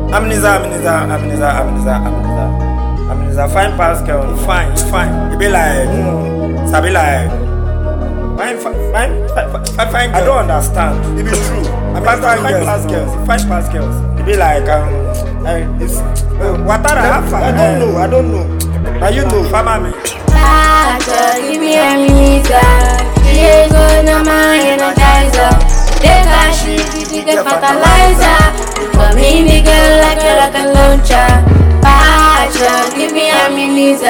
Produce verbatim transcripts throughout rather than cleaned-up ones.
Amniza, Amniza, Amniza, Amniza, Amniza. Amniza, fine pass girl, you fine, you fine. You be like, mm, sabi like, fine, fine, fine, fine, fine, fine girl. I don't understand. It be true. I fine, fine, fine pass girls, fine pass girls. You be like, um, uh, it's, uh, Watara, I, I don't know, I don't know. Now you know, farmer me. Give me a minute, Diego, no man, energizer. Take a shit, you get fertilizer. For me, the girl like a rocket launcher. Pacha, give me a minute,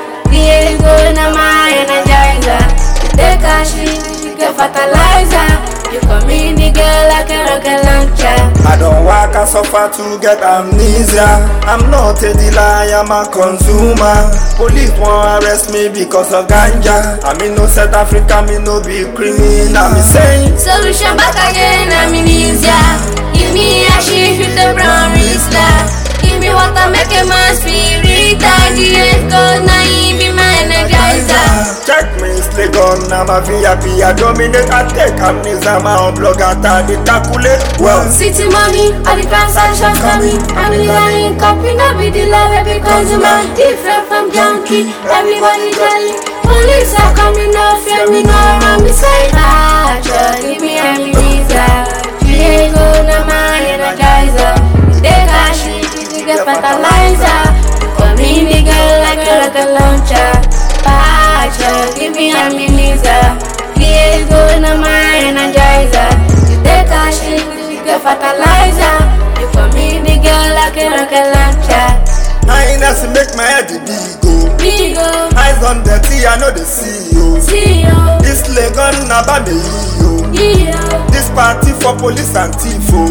Diego, no man, energizer. Take a shit, you get fertilizer. You come in the girl like a rocket launcher. I don't work, I suffer to get amnesia. I'm not a dealer, I'm a consumer. Police won't arrest me because of ganja. I'm in no South Africa, me no be criminal. Me saying solution back again, amnesia. Give me a shit with the brown wristler. Give me water, make a man spirit. I get gold, now he be my energizer. Check me, slick on, I'm a V I P. I dominate, I take amnesia. My own blog, I the calculate. Well, city money, all the transactions coming. I'm living copy, not be the love because I'm different from junkie. Everybody jelly. Police are coming off, fear me, no, I'm beside. Ah, give me amnesia. Diego, no my energizer. Take a shit, you get fertilizer. Come in the girl like a rocket launcher. Ah, give me amnesia. Diego, no my energizer. Take a shit, you get fertilizer. You come in the girl like a rocket launcher. Highness make my head big go. Big go. Eyes on the tea, I know the C E O. C E O. This leg on Nabame yo. This party for police and tifo.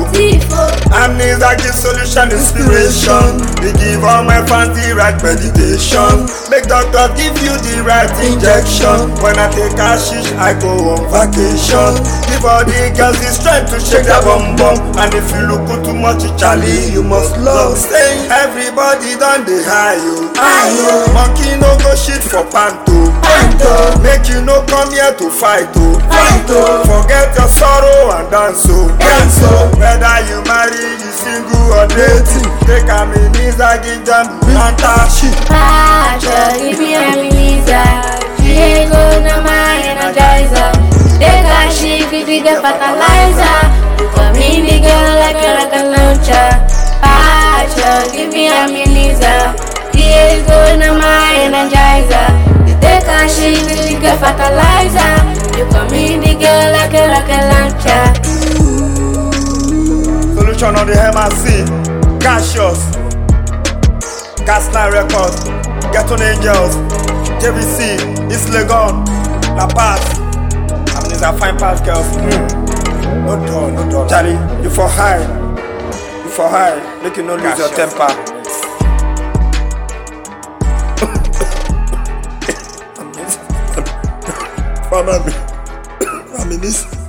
Amnesia give solution, inspiration. They give all my fans the right meditation. Make doctor give you the right injection. When I take a shish, I go on vacation. Give all the girls the strength to shake their bum bum. And if you look too much, Charlie, you must love. Saying everybody done the high yo. Monkey no go shit for panto. Panto. Make you no come here to fight oh. Fight oh. Forget your sorrow and dance oh. Dance oh. Whether you marry, you single or dating. Take a minisa, give them Manta shit. Pacha, give me a minisa. Diego, no my energizer. Take a shit, you get fertilizer. Come in the girl like a rocket launcher. Pacha, give me a minisa. Diego, no my energizer. Take a shit, you get fertilizer. You come in the girl like a rocket launcher. Solution on the M R C, Cassius, Gasline Records, Ghetto Angels, J V C, East Legon, La Paz. Amnesia fine pass girls. Mm. No door, no door. Charlie, you for high, you for high. Make you no lose your temper. Family, I mean this.